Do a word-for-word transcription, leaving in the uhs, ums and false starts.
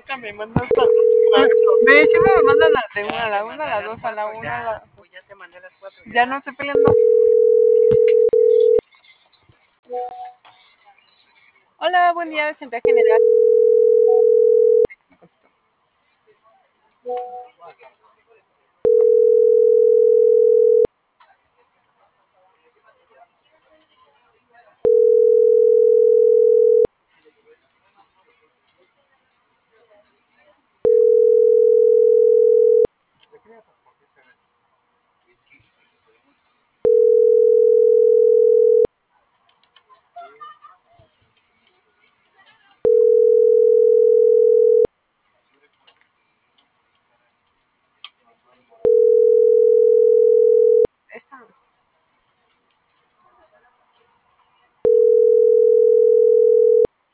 nunca me mandas a las De hecho, me mandan a de una a la una, a las dos a la una, a la... Pues ya te mandé a las cuatro. Ya no estoy peleando. Hola, buen día, central general.